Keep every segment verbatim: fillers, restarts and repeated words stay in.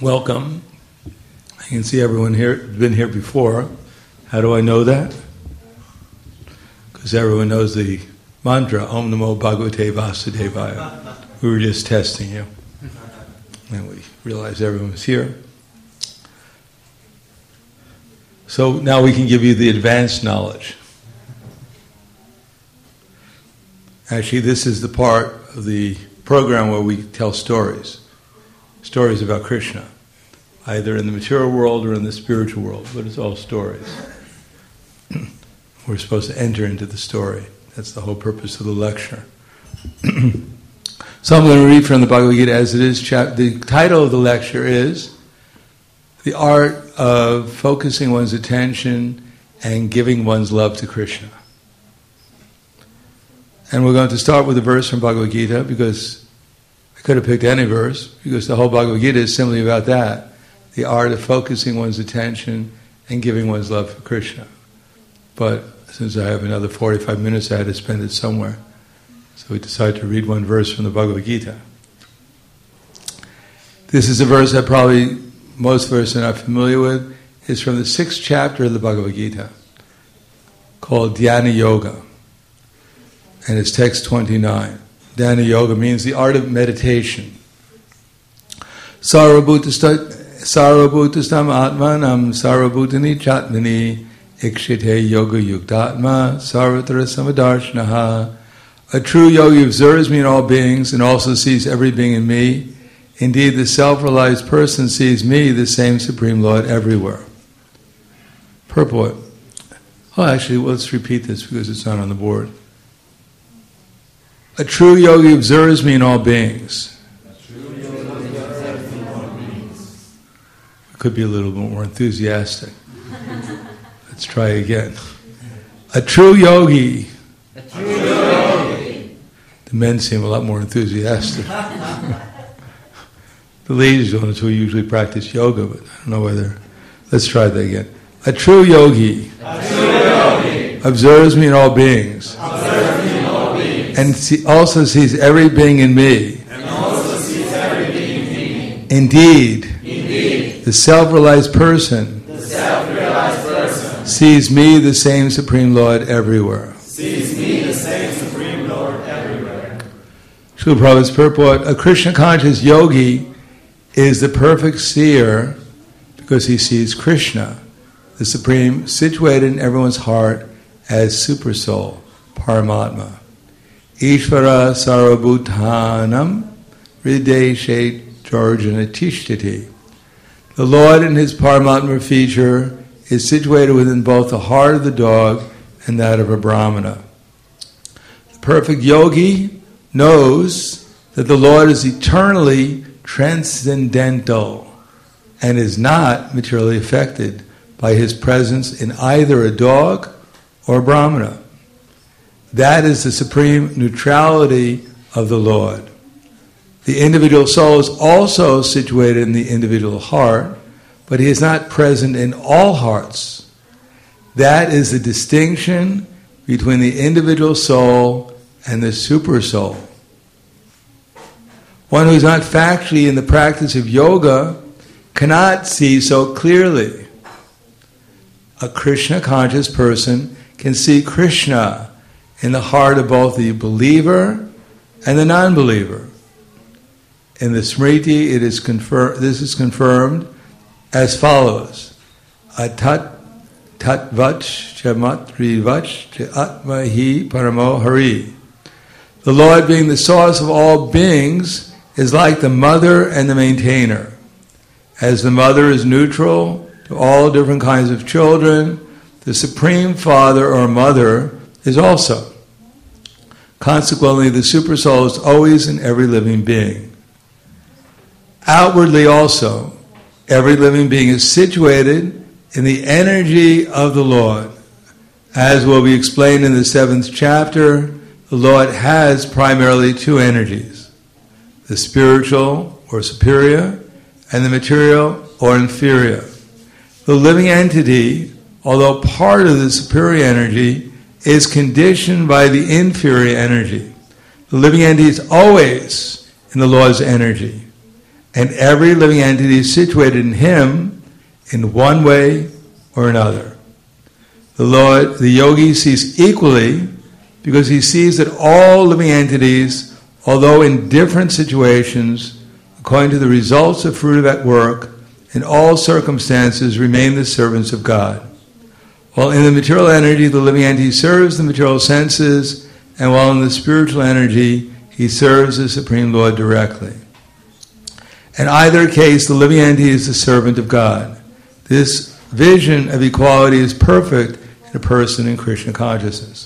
Welcome. I can see everyone here, been here before. How do I know that? Because everyone knows the mantra, Om Namo Bhagavate Vasudevaya. We were just testing you. And we realized everyone was here. So now we can give you the advanced knowledge. Actually, this is the part of the program where we tell stories. Stories about Krishna. Either in the material world or in the spiritual world. But it's all stories. We're supposed to enter into the story. That's the whole purpose of the lecture. So I'm going to read from the Bhagavad Gita as it is. Chap- the title of the lecture is The Art of Focusing One's Attention and Giving One's Love to Krishna. And we're going to start with a verse from Bhagavad Gita because I could have picked any verse because the whole Bhagavad Gita is simply about that. The art of focusing one's attention and giving one's love for Krishna. But since I have another forty-five minutes, I had to spend it somewhere. So we decided to read one verse from the Bhagavad Gita. This is a verse that probably most of us are not familiar with. It's from the sixth chapter of the Bhagavad Gita, called Dhyana Yoga. And it's text twenty-nine. Dhyana Yoga means the art of meditation. Sarvabhutastam atmanam sarvabhutani chatmani ikshite yoga yuktatma sarvatra samadarshnaha. A true yogi observes me in all beings and also sees every being in me. Indeed, the self-realized person sees me, the same Supreme Lord, everywhere. Purport. Oh, actually, let's repeat this because it's not on the board. A true yogi observes me in all beings. We could be a little bit more enthusiastic. Let's try again. A true yogi. A true yogi. The men seem a lot more enthusiastic. The ladies are the ones who usually practice yoga, but I don't know whether. Let's try that again. A true yogi. A true yogi. Observes me in all beings. Observes me in all beings. And see, also sees every being in me. And also sees every being in me. Indeed. Indeed. The self-realized person. The self-realized person. Sees me, the same Supreme Lord, everywhere. Sees me, the same Supreme Lord, everywhere. Srila Prabhupada's purport: a Krishna-conscious yogi is the perfect seer because he sees Krishna, the Supreme, situated in everyone's heart as Super Soul, Paramatma. Ishvara sarvabhutanam hrideshe jarjana tishtati. The Lord in his Paramatma feature is situated within both the heart of the dog and that of a Brahmana. The perfect yogi knows that the Lord is eternally transcendental and is not materially affected by his presence in either a dog or a Brahmana. That is the supreme neutrality of the Lord. The individual soul is also situated in the individual heart, but he is not present in all hearts. That is the distinction between the individual soul and the super soul. One who is not factually in the practice of yoga cannot see so clearly. A Krishna-conscious person can see Krishna in the heart of both the believer and the non-believer. In the Smriti, it is confir- this is confirmed as follows: Atat tatvach chamatrivach atmahi paramo hari. The Lord, being the source of all beings, is like the mother and the maintainer. As the mother is neutral to all different kinds of children, the Supreme Father or Mother is also. Consequently, the Super Soul is always in every living being. Outwardly also, every living being is situated in the energy of the Lord. As will be explained in the seventh chapter, the Lord has primarily two energies: the spiritual or superior and the material or inferior. The living entity, although part of the superior energy, is conditioned by the inferior energy. The living entity is always in the Lord's energy. And every living entity is situated in him in one way or another. The Lord, the yogi sees equally because he sees that all living entities, although in different situations, according to the results of fruit of that work, in all circumstances remain the servants of God. While in the material energy, the living entity serves the material senses, and while in the spiritual energy, he serves the Supreme Lord directly. In either case, the living entity is the servant of God. This vision of equality is perfect in a person in Krishna consciousness.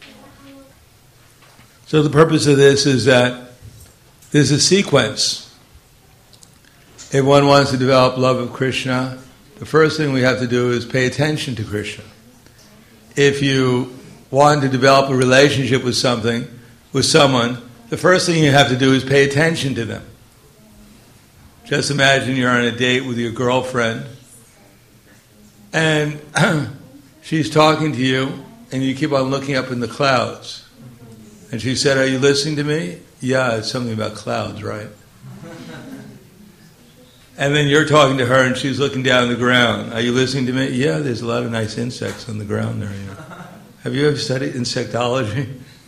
So the purpose of this is that there's a sequence. If one wants to develop love of Krishna, the first thing we have to do is pay attention to Krishna. If you want to develop a relationship with something, with someone, the first thing you have to do is pay attention to them. Just imagine you're on a date with your girlfriend, and she's talking to you, and you keep on looking up in the clouds. And she said, "Are you listening to me?" "Yeah, it's something about clouds, right?" And then you're talking to her, and she's looking down the ground. "Are you listening to me?" "Yeah, there's a lot of nice insects on the ground there." You know. Have you ever studied insectology?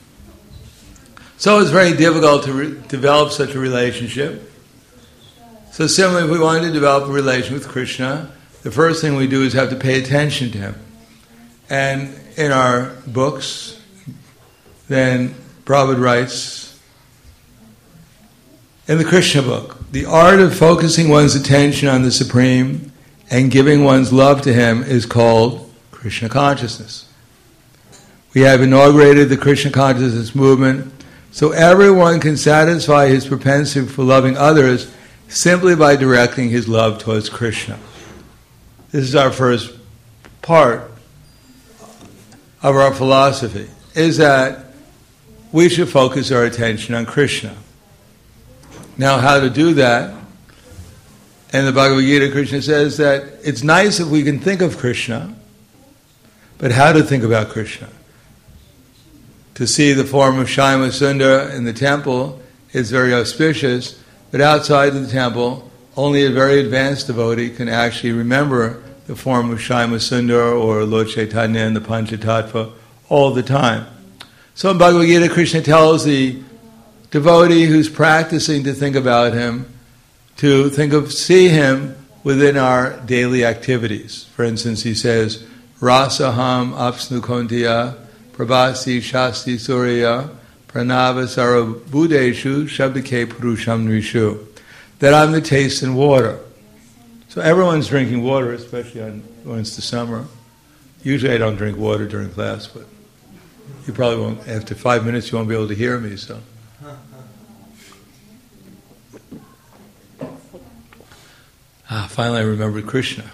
So it's very difficult to re- develop such a relationship. So similarly, if we want to develop a relation with Krishna, the first thing we do is have to pay attention to him. And in our books, then Prabhupada writes, in the Krishna book, the art of focusing one's attention on the Supreme and giving one's love to him is called Krishna consciousness. We have inaugurated the Krishna consciousness movement so everyone can satisfy his propensity for loving others simply by directing his love towards Krishna. This is our first part of our philosophy, is that we should focus our attention on Krishna. Now, how to do that? And the Bhagavad Gita, Krishna says that it's nice if we can think of Krishna, but how to think about Krishna? To see the form of Shyama Sundar in the temple is very auspicious, but outside of the temple, only a very advanced devotee can actually remember the form of Shyama Sundar or Lord Chaitanya and the Panchatattva all the time. So in Bhagavad Gita, Krishna tells the devotee who's practicing to think about him, to think of, see him within our daily activities. For instance, he says, Rasaham apsnu kontiya, prabhasi shasti surya, pranava sarabhudeshu, shabdike purusham nishu. That I'm the taste and water. So everyone's drinking water, especially on, when it's the summer. Usually I don't drink water during class, but you probably won't, after five minutes you won't be able to hear me, so. Ah, finally I remembered Krishna.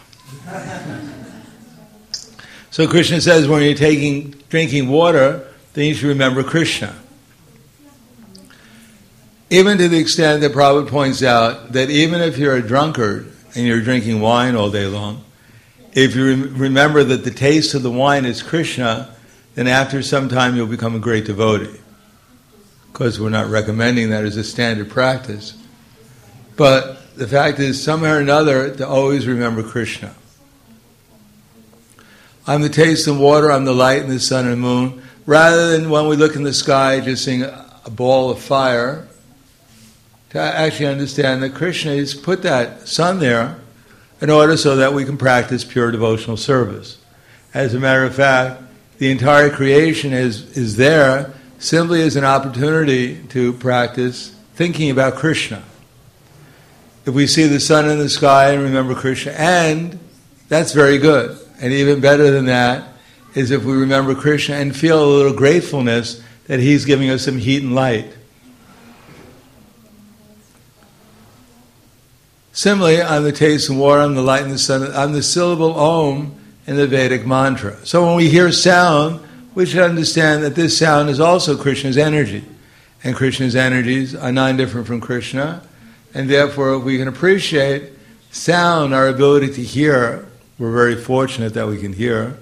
So Krishna says when you're taking, drinking water, then you should remember Krishna. Even to the extent that Prabhupada points out that even if you're a drunkard and you're drinking wine all day long, if you re- remember that the taste of the wine is Krishna, then after some time you'll become a great devotee. Of course, we're not recommending that as a standard practice. But the fact is, somehow or another, to always remember Krishna. I'm the taste and water, I'm the light and the sun and moon. Rather than when we look in the sky just seeing a ball of fire, to actually understand that Krishna has put that sun there in order so that we can practice pure devotional service. As a matter of fact, the entire creation is, is there simply as an opportunity to practice thinking about Krishna. If we see the sun in the sky and remember Krishna, and that's very good. And even better than that is if we remember Krishna and feel a little gratefulness that he's giving us some heat and light. Similarly, I'm the taste and water, I'm the light and the sun, I'm the syllable Om in the Vedic mantra. So when we hear sound, we should understand that this sound is also Krishna's energy. And Krishna's energies are non-different from Krishna. And therefore, if we can appreciate sound, our ability to hear, we're very fortunate that we can hear.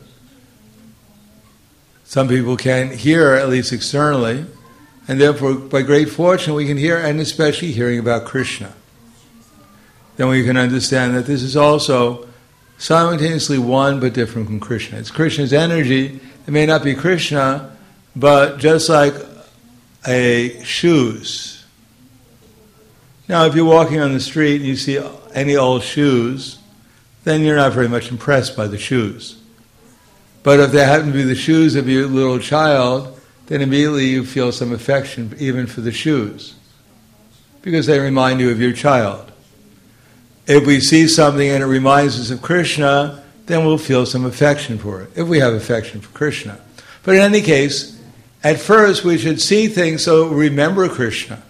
Some people can't hear, at least externally. And therefore, by great fortune, we can hear, and especially hearing about Krishna. then we can understand that this is also simultaneously one but different from Krishna. It's Krishna's energy. It may not be Krishna, but just like a shoes. Now, if you're walking on the street and you see any old shoes, then you're not very much impressed by the shoes. But if they happen to be the shoes of your little child, then immediately you feel some affection even for the shoes, because they remind you of your child. If we see something and it reminds us of Krishna, then we'll feel some affection for it, if we have affection for Krishna. But in any case, at first we should see things so we remember Krishna.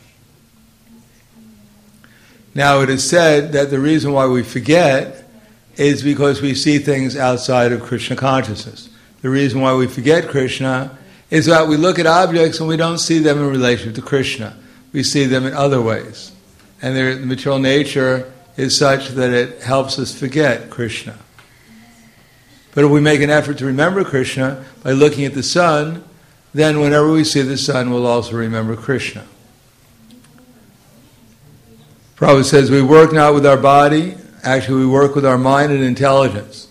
Now it is said that the reason why we forget is because we see things outside of Krishna consciousness. The reason why we forget Krishna is that we look at objects and we don't see them in relation to Krishna. We see them in other ways. And their material nature is such that it helps us forget Krishna. But if we make an effort to remember Krishna by looking at the sun, then whenever we see the sun, we'll also remember Krishna. Prabhupada says, we work not with our body, actually we work with our mind and intelligence.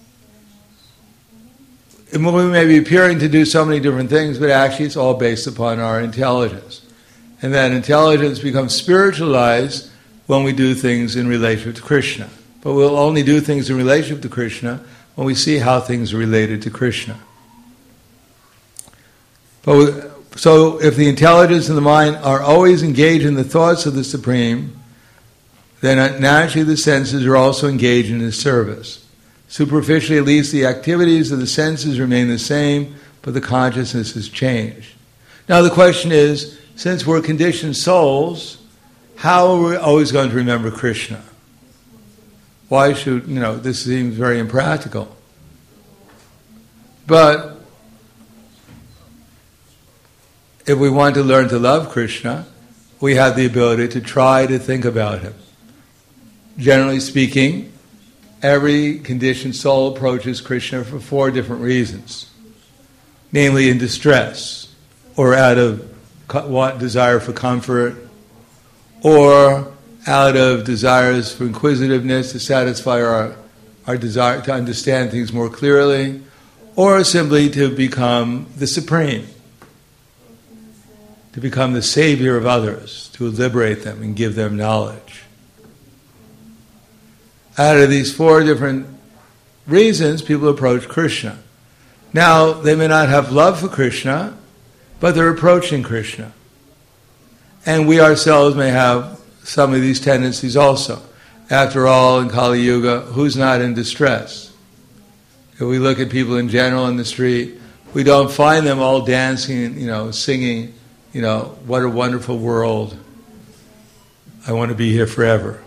And we may be appearing to do so many different things, but actually it's all based upon our intelligence. And that intelligence becomes spiritualized when we do things in relationship to Krishna. But we'll only do things in relationship to Krishna when we see how things are related to Krishna. But, so if the intelligence and the mind are always engaged in the thoughts of the Supreme, then naturally the senses are also engaged in His service. Superficially, at least, the activities of the senses remain the same, but the consciousness has changed. Now the question is, since we're conditioned souls, how are we always going to remember Krishna? Why should, you know, this seems very impractical. But if we want to learn to love Krishna, we have the ability to try to think about Him. Generally speaking, every conditioned soul approaches Krishna for four different reasons. Namely, in distress, or out of desire for comfort, or out of desires for inquisitiveness to satisfy our, our desire to understand things more clearly, or simply to become the Supreme, to become the savior of others, to liberate them and give them knowledge. Out of these four different reasons, people approach Krishna. Now, they may not have love for Krishna, but they're approaching Krishna. And we ourselves may have some of these tendencies also. After all, in Kali Yuga, who's not in distress? If we look at people in general in the street, we don't find them all dancing, you know, singing, you know, what a wonderful world. I want to be here forever.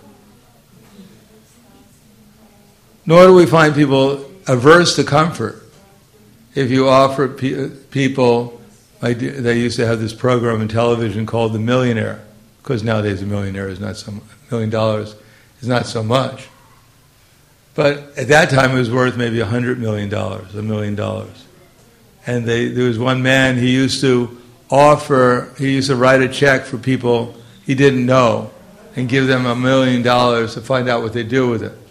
Nor do we find people averse to comfort. If you offer pe- people, like they used to have this program in television called The Millionaire, because nowadays a millionaire is not so a million dollars is not so much. But at that time it was worth maybe a hundred million dollars, a million dollars. And they, there was one man, he used to offer, he used to write a check for people he didn't know and give them a million dollars to find out what they do with it.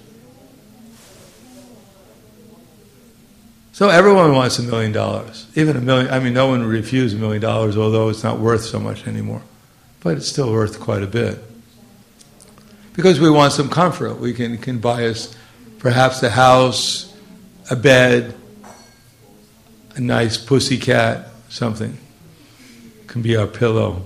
So everyone wants a million dollars. Even a million, I mean, no one would refuse a million dollars, although it's not worth so much anymore. But it's still worth quite a bit. Because we want some comfort. We can, can buy us perhaps a house, a bed, a nice pussycat, something. Can be our pillow.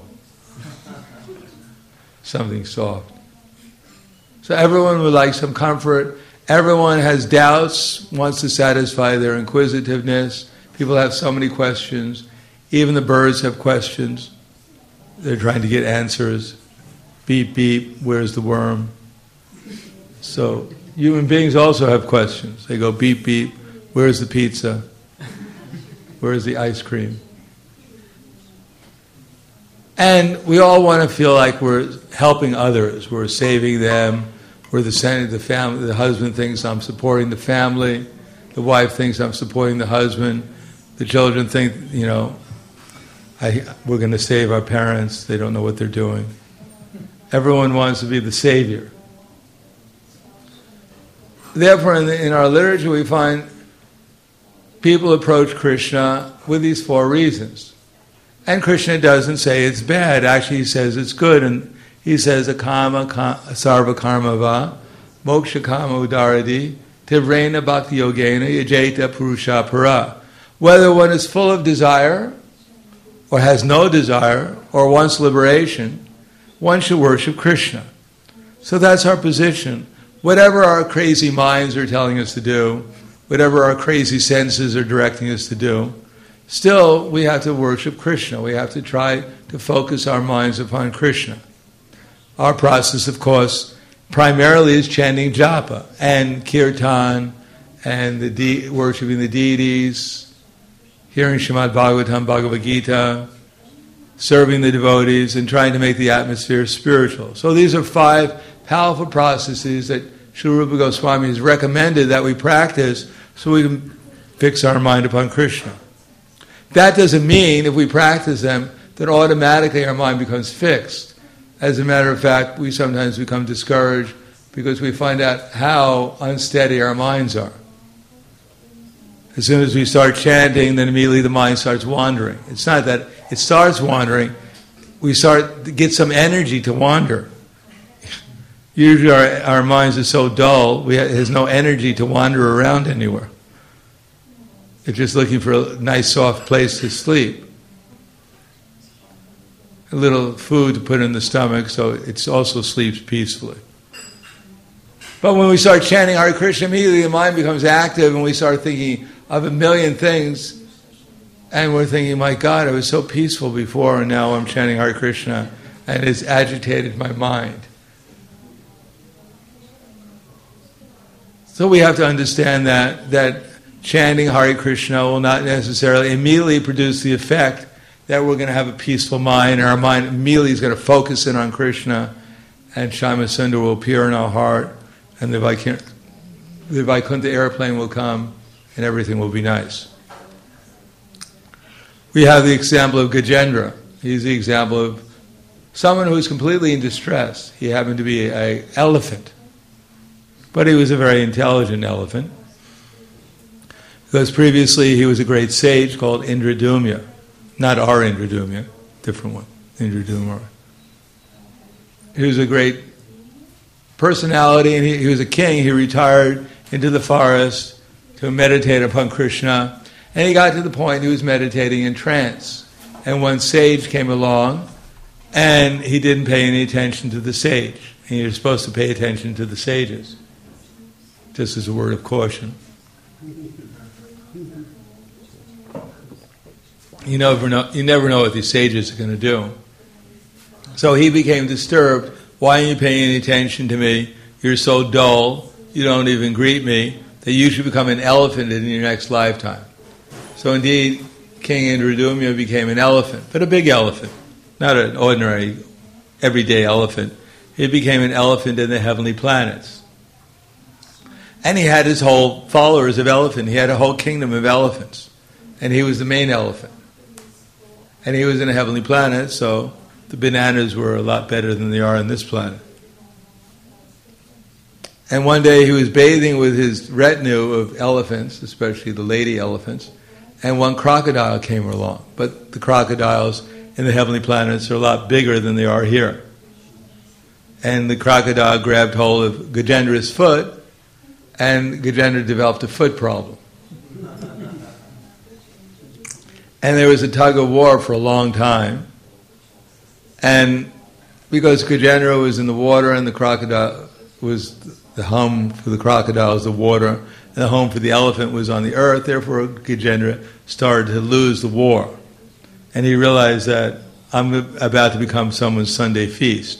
Something soft. So everyone would like some comfort. Everyone has doubts, wants to satisfy their inquisitiveness. People have so many questions. Even the birds have questions. They're trying to get answers. Beep, beep, where's the worm? So human beings also have questions. They go beep, beep, where's the pizza? Where's the ice cream? And we all want to feel like we're helping others. We're saving them. We're the center of the family. The husband thinks I'm supporting the family. The wife thinks I'm supporting the husband. The children think, you know, I, we're going to save our parents. They don't know what they're doing. Everyone wants to be the savior. therefore, in, the, in our literature, we find people approach Krishna with these four reasons. And Krishna doesn't say it's bad. Actually, he says it's good. And he says, akama sarva karma va, moksha kama udaradi, tivrena bhakti yogena, yajeta purusha para. Whether one is full of desire, or has no desire, or wants liberation, one should worship Krishna. So that's our position. Whatever our crazy minds are telling us to do, whatever our crazy senses are directing us to do, still we have to worship Krishna. We have to try to focus our minds upon Krishna. Our process, of course, primarily is chanting japa and kirtan and the de- worshiping the deities, hearing Srimad Bhagavatam, Bhagavad Gita, serving the devotees, and trying to make the atmosphere spiritual. So these are five powerful processes that Srila Rupa Goswami has recommended that we practice so we can fix our mind upon Krishna. That doesn't mean, if we practice them, that automatically our mind becomes fixed. As a matter of fact, we sometimes become discouraged because we find out how unsteady our minds are. As soon as we start chanting, then immediately the mind starts wandering. It's not that it starts wandering, we start to get some energy to wander. Usually our, our minds are so dull, we have, there's no energy to wander around anywhere. It's just looking for a nice soft place to sleep. A little food to put in the stomach so it also sleeps peacefully. But when we start chanting Hare Krishna, immediately the mind becomes active and we start thinking of a million things, and we're thinking, my God, I was so peaceful before and now I'm chanting Hare Krishna and it's agitated my mind. So we have to understand that that chanting Hare Krishna will not necessarily immediately produce the effect that we're going to have a peaceful mind, and our mind immediately is going to focus in on Krishna, and Shyama Sundar will appear in our heart, and the Vaikuntha, the Vaikuntha airplane will come, and everything will be nice. We have the example of Gajendra. He's the example of someone who was completely in distress. He happened to be an elephant, but he was a very intelligent elephant, because previously he was a great sage called Indradumya. Not our Indradumya, different one, Indradumya. He was a great personality, and he, he was a king. He retired into the forest to meditate upon Krishna, and he got to the point he was meditating in trance. And one sage came along, and he didn't pay any attention to the sage. And you're supposed to pay attention to the sages, just as a word of caution. You never know, you never know what these sages are going to do. So he became disturbed. Why aren't you paying any attention to me? You're so dull. You don't even greet me. That you should become an elephant in your next lifetime. So indeed, King Indradumya became an elephant, but a big elephant, not an ordinary, everyday elephant. He became an elephant in the heavenly planets. And he had his whole followers of elephant. He had a whole kingdom of elephants. And he was the main elephant. And he was in a heavenly planet, so the bananas were a lot better than they are on this planet. And one day he was bathing with his retinue of elephants, especially the lady elephants, and one crocodile came along. But the crocodiles in the heavenly planets are a lot bigger than they are here. And the crocodile grabbed hold of Gajendra's foot, and Gajendra developed a foot problem. And there was a tug of war for a long time. And because Gajendra was in the water and the crocodile was the home for the crocodile was the water, and the home for the elephant was on the earth, therefore Gajendra started to lose the war. And he realized that I'm about to become someone's Sunday feast.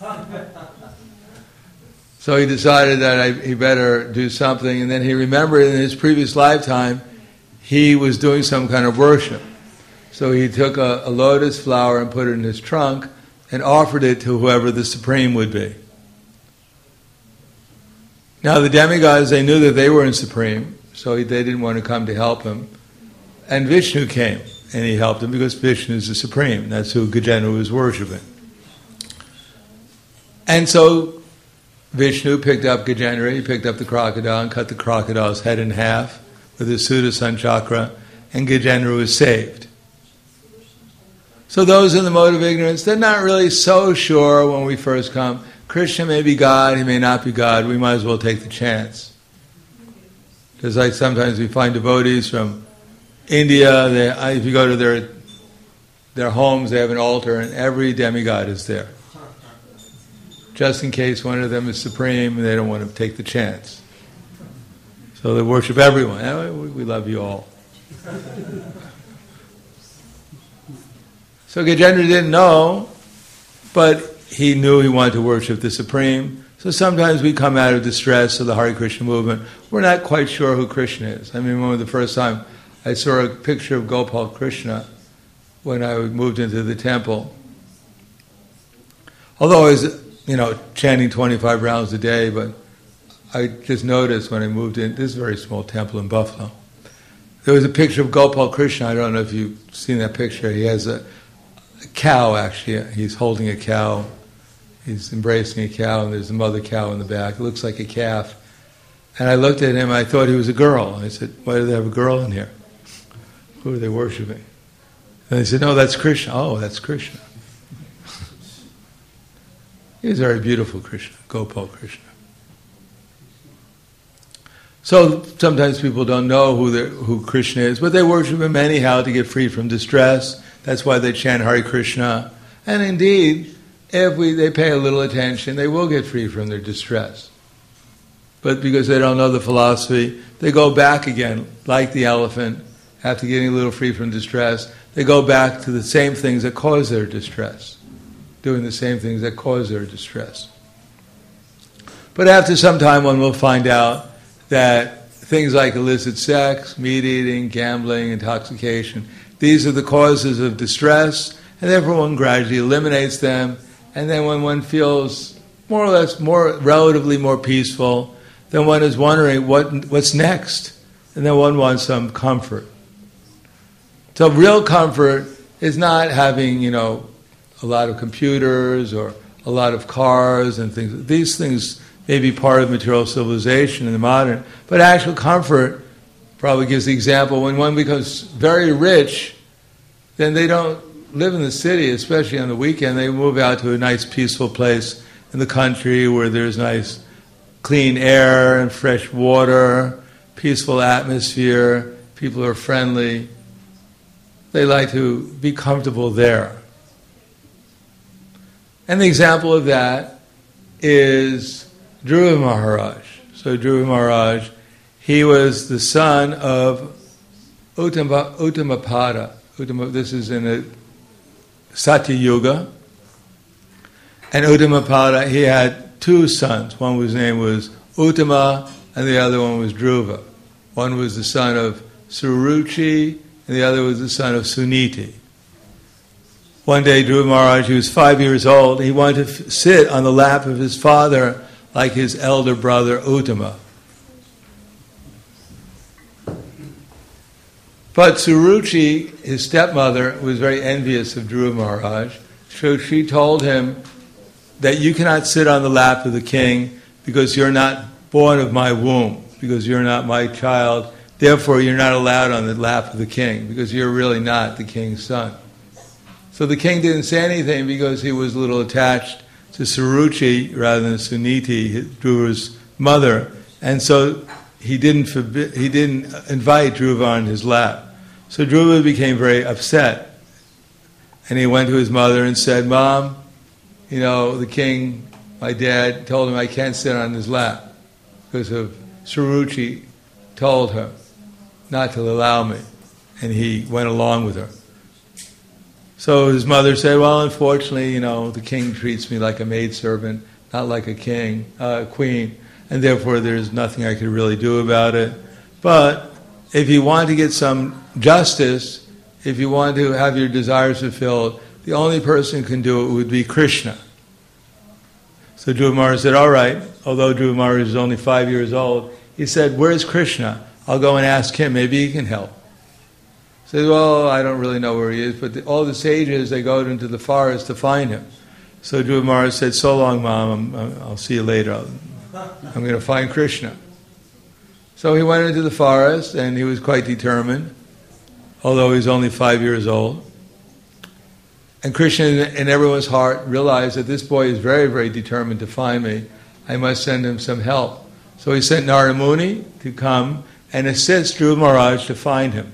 So he decided that I, he better do something, and then he remembered in his previous lifetime he was doing some kind of worship. So he took a, a lotus flower and put it in his trunk and offered it to whoever the Supreme would be. Now the demigods, they knew that they were in Supreme, so he, they didn't want to come to help him. And Vishnu came, and he helped him because Vishnu is the Supreme. That's who Gajendra was worshipping. And so Vishnu picked up Gajendra, he picked up the crocodile and cut the crocodile's head in half with his Sudarshan chakra, and Gajendra was saved. So those in the mode of ignorance, they're not really so sure when we first come. Krishna may be God, he may not be God, we might as well take the chance. Just like sometimes we find devotees from India, they, if you go to their their homes, they have an altar and every demigod is there. Just in case one of them is supreme and they don't want to take the chance. So they worship everyone. Oh, we love you all. So Gajendra didn't know, but he knew he wanted to worship the Supreme. So sometimes we come out of distress of the Hare Krishna movement. We're not quite sure who Krishna is. I mean, I remember the first time I saw a picture of Gopal Krishna when I moved into the temple. Although I was, you know, chanting twenty-five rounds a day, but I just noticed when I moved in, this is a very small temple in Buffalo, there was a picture of Gopal Krishna. I don't know if you've seen that picture. He has a, a cow, actually. He's holding a cow. He's embracing a cow, and there's a mother cow in the back. It looks like a calf. And I looked at him, I thought he was a girl. I said, why do they have a girl in here? Who are they worshiping? And they said, no, that's Krishna. Oh, that's Krishna. He's a very beautiful Krishna, Gopal Krishna. So sometimes people don't know who who Krishna is, but they worship him anyhow to get free from distress. That's why they chant Hare Krishna. And indeed, if we they pay a little attention, they will get free from their distress. But because they don't know the philosophy, they go back again, like the elephant, after getting a little free from distress, they go back to the same things that cause their distress, doing the same things that cause their distress. But after some time, one will find out that things like illicit sex, meat eating, gambling, intoxication, these are the causes of distress, and therefore one gradually eliminates them, and then when one feels more or less more relatively more peaceful, then one is wondering what what's next, and then one wants some comfort. So real comfort is not having, you know, a lot of computers or a lot of cars and things. These things may be part of material civilization in the modern, but actual comfort probably gives the example when one becomes very rich, then they don't live in the city, especially on the weekend. They move out to a nice peaceful place in the country where there's nice clean air and fresh water, peaceful atmosphere, people are friendly. They like to be comfortable there. And the example of that is Dhruva Maharaj. So Dhruva Maharaj, he was the son of Uttama, Uttamapada. Uttama, this is in the Satya Yuga. And Uttamapada, he had two sons. One was name was Uttama, and the other one was Dhruva. One was the son of Suruchi, and the other was the son of Suniti. One day, Dhruva Maharaj, he was five years old, he wanted to f- sit on the lap of his father like his elder brother Uttama. But Suruchi, his stepmother, was very envious of Dhruva Maharaj, so she told him that you cannot sit on the lap of the king because you're not born of my womb, because you're not my child, therefore you're not allowed on the lap of the king, because you're really not the king's son. So the king didn't say anything because he was a little attached to Suruchi rather than Suniti, Dhruva's mother, and so he didn't forbid, he didn't invite Dhruva on his lap. So Dhruva became very upset, and he went to his mother and said, "Mom, you know, the king, my dad, told him I can't sit on his lap because of Suruchi told her not to allow me," and he went along with her. So his mother said, "Well, unfortunately, you know, the king treats me like a maidservant, not like a king, uh, queen, and therefore there's nothing I could really do about it. But if you want to get some justice, if you want to have your desires fulfilled, the only person who can do it would be Krishna." So Dhruva Maharaj said, "All right," although Dhruva Maharaj is only five years old, he said, "Where's Krishna? I'll go and ask him, maybe he can help." He said, "Well, I don't really know where he is, but the, all the sages, they go into the forest to find him." So Dhruva Maharaj said, so long, Mom, I'm, I'll see you later. I'll, I'm going to find Krishna. So he went into the forest, and he was quite determined, although he was only five years old. And Krishna, in everyone's heart, realized that this boy is very, very determined to find me. I must send him some help. So he sent Narada Muni to come and assist Dhruva Maharaj to find him.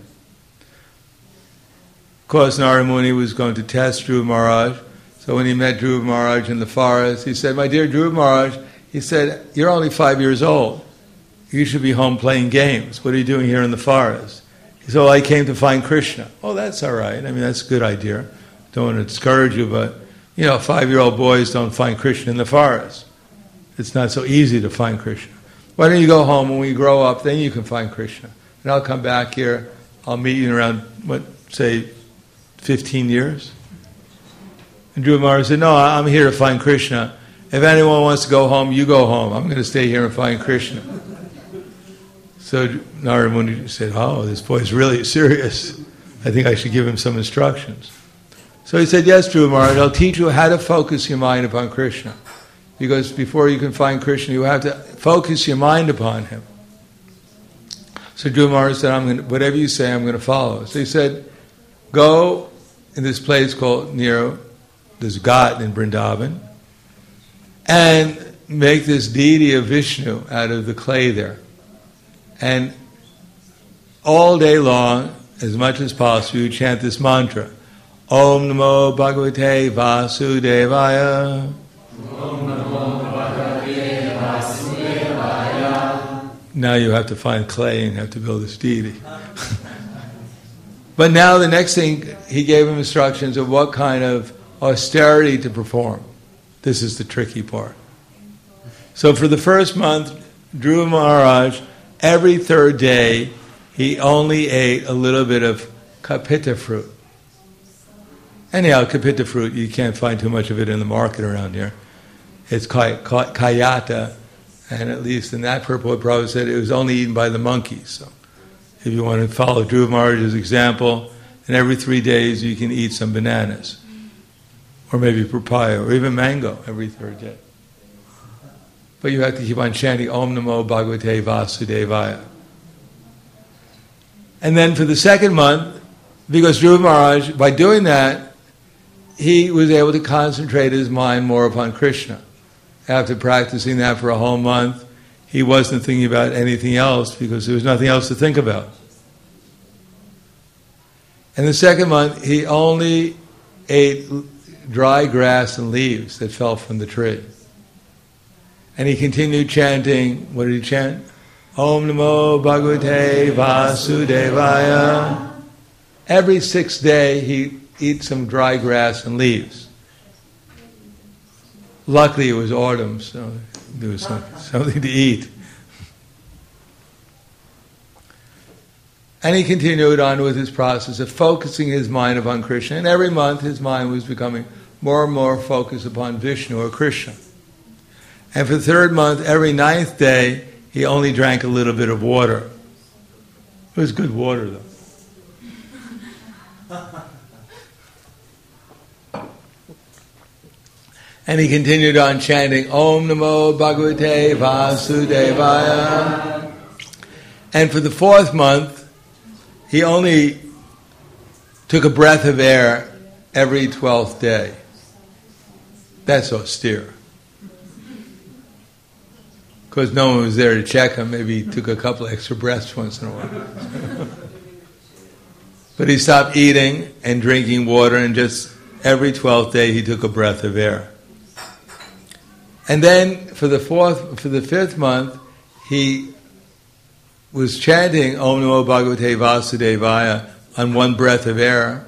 Of course, Narada Muni was going to test Dhruva Maharaj. So when he met Dhruva Maharaj in the forest, he said, my dear Dhruva Maharaj, he said, you're only five years old. You should be home playing games. What are you doing here in the forest? He said, well, I came to find Krishna. Oh, that's all right. I mean, that's a good idea. Don't want to discourage you, but, you know, five-year-old boys don't find Krishna in the forest. It's not so easy to find Krishna. Why don't you go home when we grow up, then you can find Krishna. And I'll come back here. I'll meet you in around, what, say, fifteen years? And Dhruva Maharaj said, no, I'm here to find Krishna. If anyone wants to go home, you go home. I'm going to stay here and find Krishna. So Narada Muni said, oh, this boy's really serious. I think I should give him some instructions. So he said, yes, Dhruva Maharaj, I'll teach you how to focus your mind upon Krishna. Because before you can find Krishna, you have to focus your mind upon him. So Dhruva Maharaj said, I'm going to, whatever you say, I'm going to follow. So he said, go in this place called near this Ghat in Vrindavan, and make this deity of Vishnu out of the clay there. And all day long, as much as possible, you chant this mantra. Om Namo Bhagavate Vasudevaya. Om Namo Bhagavate Vasudevaya. Now you have to find clay and have to build this deity. But now the next thing, he gave him instructions of what kind of austerity to perform. This is the tricky part. So for the first month, Dhruva Maharaj, every third day, he only ate a little bit of kapita fruit. Anyhow, kapita fruit, you can't find too much of it in the market around here. It's kayata, and at least in that purport, Prabhupada said it was only eaten by the monkeys. So if you want to follow Dhruva Maharaj's example, and every three days you can eat some bananas, or maybe papaya, or even mango every third day. But you have to keep on chanting Om Namo Bhagavate Vasudevaya. And then for the second month, because Dhruva Maharaj, by doing that, he was able to concentrate his mind more upon Krishna. After practicing that for a whole month, he wasn't thinking about anything else because there was nothing else to think about. And the second month, he only ate dry grass and leaves that fell from the tree. And he continued chanting, what did he chant? Om Namo Bhagavate Vasudevaya. Every sixth day, he eat some dry grass and leaves. Luckily, it was autumn, so there was some, something to eat. And he continued on with his process of focusing his mind upon Krishna. And every month, his mind was becoming more and more focused upon Vishnu or Krishna. And for the third month, every ninth day, he only drank a little bit of water. It was good water, though. And he continued on chanting Om Namo Bhagavate Vasudevaya. And for the fourth month, he only took a breath of air every twelfth day. That's austere. Because no one was there to check him. Maybe he took a couple extra breaths once in a while. But he stopped eating and drinking water, and just every twelfth day he took a breath of air. And then for the fourth, for the fifth month, he was chanting Om Namo Bhagavate Vasudevaya on one breath of air,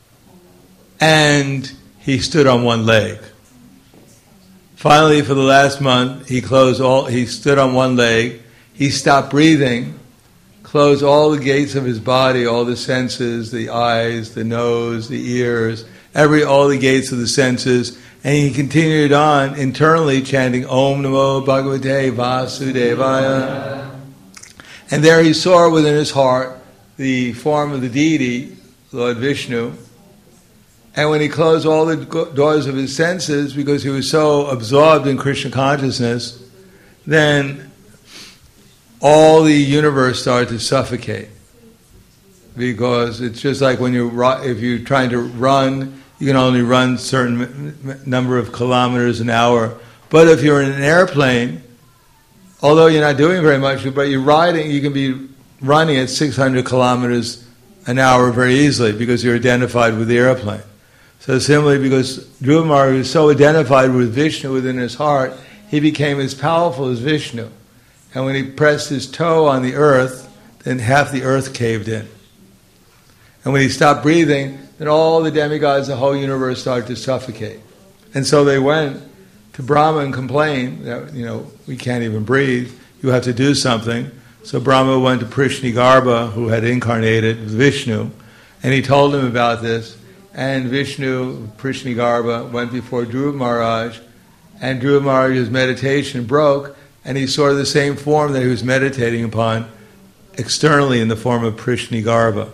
and he stood on one leg. Finally, for the last month, he closed all. He stood on one leg. He stopped breathing, closed all the gates of his body, all the senses, the eyes, the nose, the ears, every all the gates of the senses. And he continued on internally chanting Om Namo Bhagavate Vasudevaya. And there he saw within his heart the form of the deity, Lord Vishnu. And when he closed all the doors of his senses because he was so absorbed in Krishna consciousness, then all the universe started to suffocate. Because it's just like when you if you're trying to run, you can only run a certain number of kilometers an hour. But if you're in an airplane, although you're not doing very much, but you're riding, you can be running at six hundred kilometers an hour very easily because you're identified with the airplane. So similarly, because Dhruva Maharaj was so identified with Vishnu within his heart, he became as powerful as Vishnu. And when he pressed his toe on the earth, then half the earth caved in. And when he stopped breathing, then all the demigods, the whole universe started to suffocate. And so they went to Brahma and complained that, you know, we can't even breathe, you have to do something. So Brahma went to Prishnigarbha, who had incarnated with Vishnu, and he told him about this. And Vishnu, Prishnigarbha, went before Dhruva Maharaj, and Dhruva Maharaj's meditation broke, and he saw the same form that he was meditating upon externally in the form of Prishnigarbha.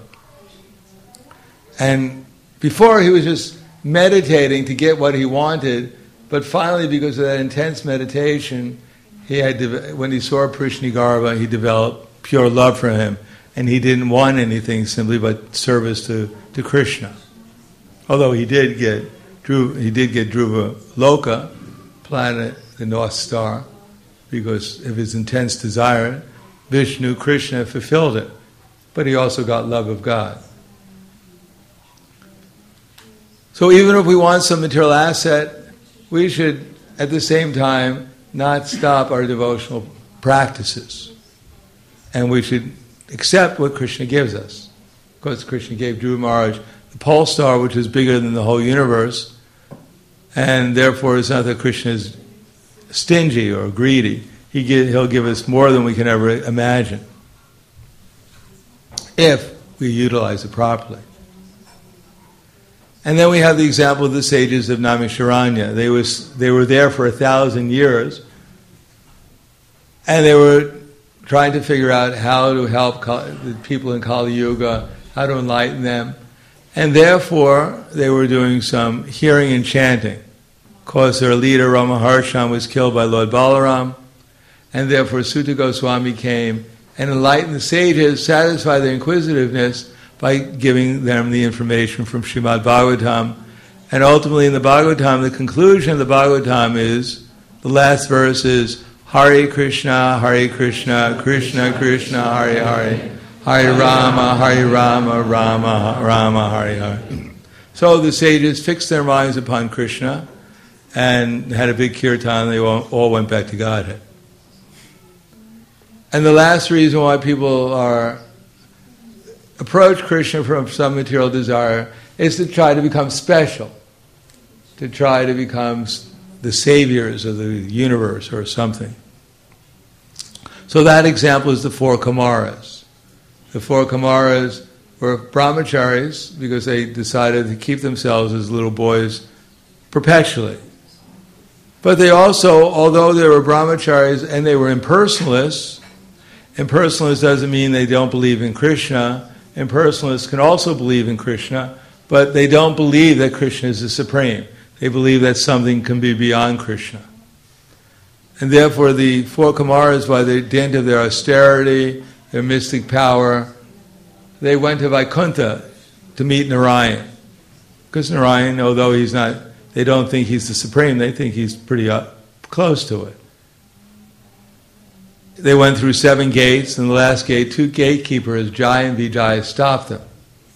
And before he was just meditating to get what he wanted, but finally because of that intense meditation, he had de- when he saw Prishnigarbha, he developed pure love for him, and he didn't want anything simply but service to, to Krishna. Although he did get Dhruva, he did get Dhruva Loka, planet, the North Star, because of his intense desire. Vishnu, Krishna fulfilled it, but he also got love of God. So even if we want some material asset, we should, at the same time, not stop our devotional practices. And we should accept what Krishna gives us. Because Krishna gave Dhruva Maharaj the pole star, which is bigger than the whole universe, and therefore it's not that Krishna is stingy or greedy. He give, he'll give us more than we can ever imagine, if we utilize it properly. And then we have the example of the sages of Naimisharanya. They was they were there for a thousand years, and they were trying to figure out how to help the people in Kali Yuga, how to enlighten them, and therefore they were doing some hearing and chanting. Of course, their leader Ramaharshan was killed by Lord Balaram, and therefore Sutta Goswami came and enlightened the sages, satisfied their inquisitiveness by giving them the information from Srimad Bhagavatam. And ultimately in the Bhagavatam, the conclusion of the Bhagavatam is, the last verse is, Hare Krishna, Hare Krishna, Krishna Krishna, Hare Hare, Hare Rama, Hare Rama, Rama Rama, Hare Hare. So the sages fixed their minds upon Krishna and had a big kirtan, they all, all went back to Godhead. And the last reason why people are approach Krishna from some material desire is to try to become special, to try to become the saviors of the universe or something. So that example is the four Kumaras. The four Kumaras were brahmacharis because they decided to keep themselves as little boys perpetually. But they also, although they were brahmacharis and they were impersonalists, impersonalists doesn't mean they don't believe in Krishna. Impersonalists can also believe in Krishna, but they don't believe that Krishna is the supreme. They believe that something can be beyond Krishna. And therefore the four Kumaras, by the dint of their austerity, their mystic power, they went to Vaikuntha to meet Narayan. Because Narayan, although he's not, they don't think he's the supreme, they think he's pretty up, close to it. They went through seven gates, and the last gate, two gatekeepers, Jai and Vijay, stopped them.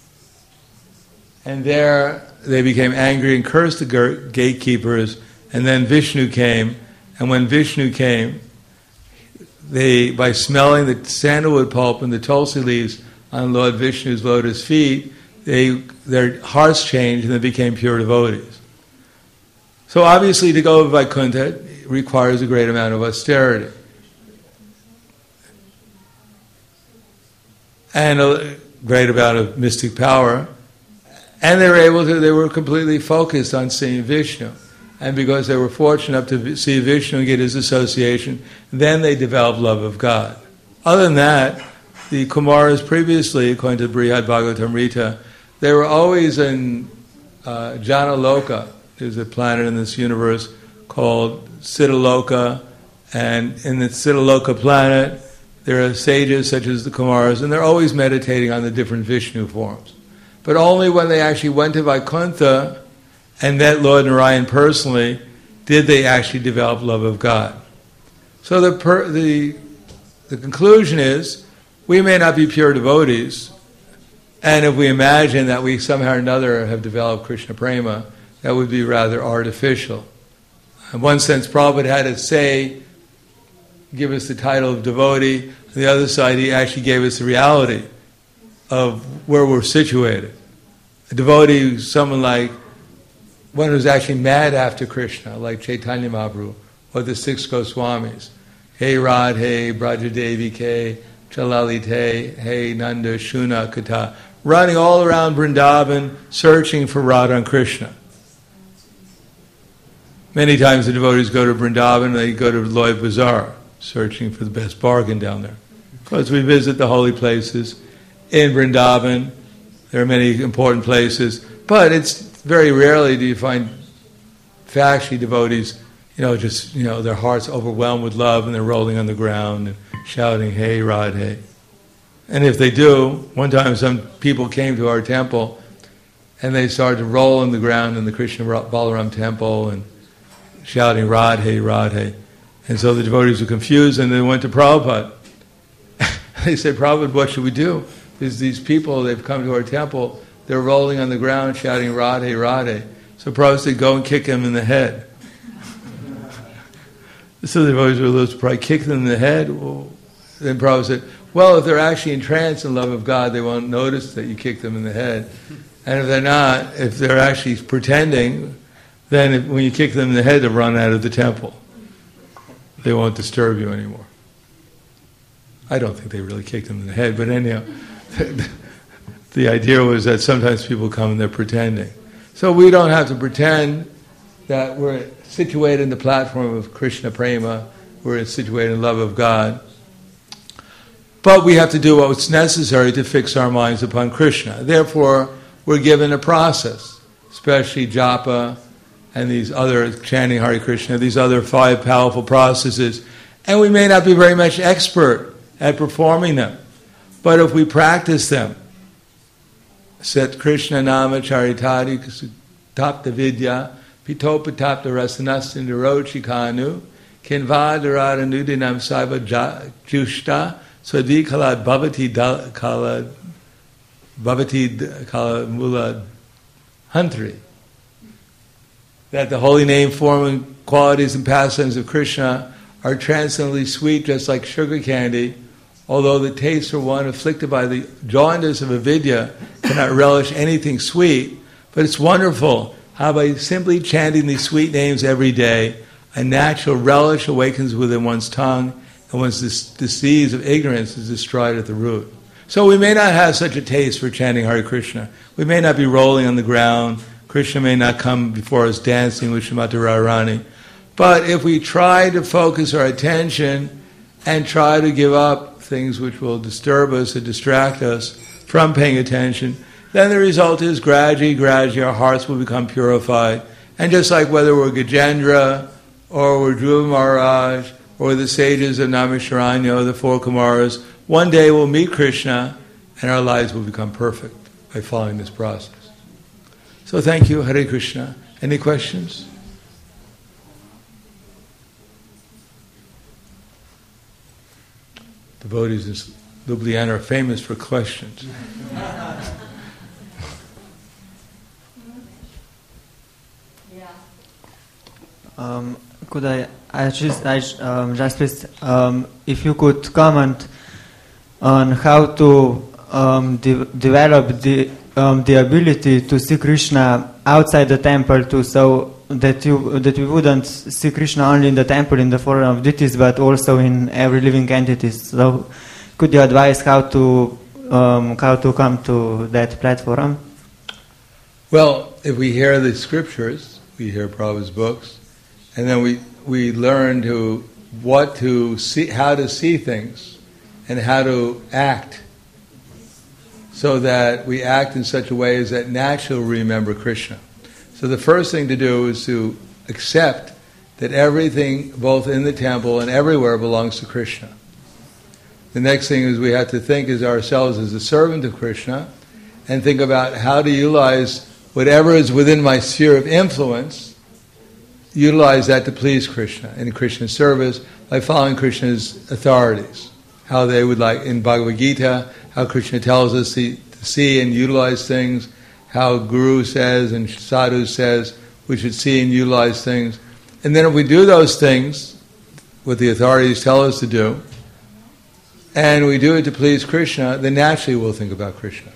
And there they became angry and cursed the gatekeepers, and then Vishnu came, and when Vishnu came, they, by smelling the sandalwood pulp and the tulsi leaves on Lord Vishnu's lotus feet, they, their hearts changed and they became pure devotees. So obviously to go to Vaikuntha requires a great amount of austerity. And a great amount of mystic power. And they were able to, they were completely focused on seeing Vishnu. And because they were fortunate enough to see Vishnu and get his association, then they developed love of God. Other than that, the Kumaras previously, according to Brihad Bhagavatamrita, they were always in uh, Janaloka. There's a planet in this universe called Siddhaloka, and in the Siddhaloka planet, there are sages such as the Kumaras, and they're always meditating on the different Vishnu forms. But only when they actually went to Vaikuntha and met Lord Narayan personally did they actually develop love of God. So the per, the the conclusion is, we may not be pure devotees, and if we imagine that we somehow or another have developed Krishna prema, that would be rather artificial. In one sense, Prabhupada had to say, give us the title of devotee. On the other side, he actually gave us the reality of where we're situated. A devotee is someone like one who's actually mad after Krishna, like Chaitanya Mahaprabhu, or the six Goswamis. Hey Radhe, Brajadevi Ke, Chalalite, Hey Nanda, Shuna, Kata, running all around Vrindavan, searching for Radha and Krishna. Many times the devotees go to Vrindavan, they go to Lloyd Bazaar, searching for the best bargain down there. Because we visit the holy places in Vrindavan, there are many important places, but it's very rarely do you find actually devotees, you know, just, you know, their hearts overwhelmed with love and they're rolling on the ground and shouting, Hey Radhe. And if they do, one time some people came to our temple and they started to roll on the ground in the Krishna Balaram temple and shouting Radhe, Radhe. And so the devotees were confused and they went to Prabhupada. They said, Prabhupada, what should we do? Because these people, they've come to our temple, they're rolling on the ground shouting Radhe, Radhe. So Prabhupada said, go and kick them in the head. So the devotees were a little surprised, kick them in the head? Well, then Prabhupada said, well, if they're actually entranced in love of God, they won't notice that you kick them in the head. And if they're not, if they're actually pretending, then if, when you kick them in the head, they'll run out of the temple. They won't disturb you anymore. I don't think they really kicked them in the head, but anyhow, the idea was that sometimes people come and they're pretending. So we don't have to pretend that we're situated in the platform of Krishna Prema, we're situated in love of God. But we have to do what's necessary to fix our minds upon Krishna. Therefore, we're given a process, especially japa and these other, chanting Hare Krishna, these other five powerful processes. And we may not be very much expert at performing them. But if we practice them, Set Krishna Nama Charitadi Tapta Vidya Pitopatapta Rasanasindaro Chikanu Kinvadarada Nudinam Saiva Jushta Swadikala Bhavati Kala Bhavati Kala Mula Hantri. That the holy name, form, and qualities and pastimes of Krishna are transcendently sweet, just like sugar candy, although the taste for one afflicted by the jaundice of avidya cannot relish anything sweet. But it's wonderful how by simply chanting these sweet names every day, a natural relish awakens within one's tongue, and one's dis- disease of ignorance is destroyed at the root. So we may not have such a taste for chanting Hare Krishna. We may not be rolling on the ground. Krishna may not come before us dancing with Srimati Radharani. But if we try to focus our attention and try to give up things which will disturb us and distract us from paying attention, then the result is gradually, gradually our hearts will become purified. And just like whether we're Gajendra, or we're Dhruva Maharaj, or the sages of Naimisharanya, the four Kumaras, one day we'll meet Krishna and our lives will become perfect by following this process. So thank you, Hare Krishna. Any questions? Devotees in Ljubljana are famous for questions. Um, could I, I just, I um, just please, um, if you could comment on how to um, de- develop the um, the ability to see Krishna outside the temple, to so that you that we wouldn't see Krishna only in the temple in the form of deities, but also in every living entity. So, could you advise how to um, how to come to that platform? Well, if we hear the scriptures, we hear Prabhupada's books, and then we we learn to what to see, how to see things, and how to act, so that we act in such a way as that naturally we remember Krishna. So the first thing to do is to accept that everything, both in the temple and everywhere, belongs to Krishna. The next thing is we have to think as ourselves as a servant of Krishna, and think about how to utilize whatever is within my sphere of influence, utilize that to please Krishna in Krishna's service by following Krishna's authorities. How they would like, in Bhagavad Gita, how Krishna tells us to, to see and utilize things, how Guru says and Sadhu says we should see and utilize things. And then if we do those things, what the authorities tell us to do, and we do it to please Krishna, then naturally we'll think about Krishna.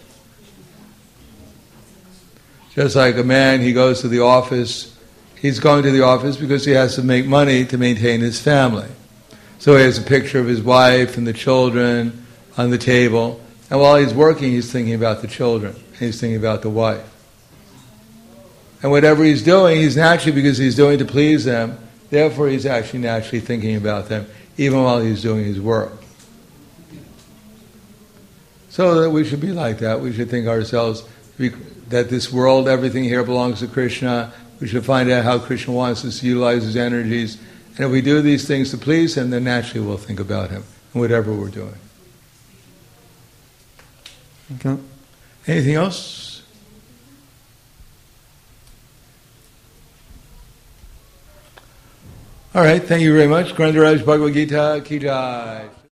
Just like a man, he goes to the office, he's going to the office because he has to make money to maintain his family. So he has a picture of his wife and the children on the table, and while he's working, he's thinking about the children, he's thinking about the wife. And whatever he's doing, he's naturally, because he's doing to please them, therefore he's actually naturally thinking about them, even while he's doing his work. So that we should be like that. We should think ourselves that this world, everything here belongs to Krishna. We should find out how Krishna wants us to utilize his energies. And if we do these things to please him, then naturally we'll think about him in whatever we're doing. Thank you. Anything else? All right, thank you very much. Grandaraj Bhagavad Gita Ki Jai.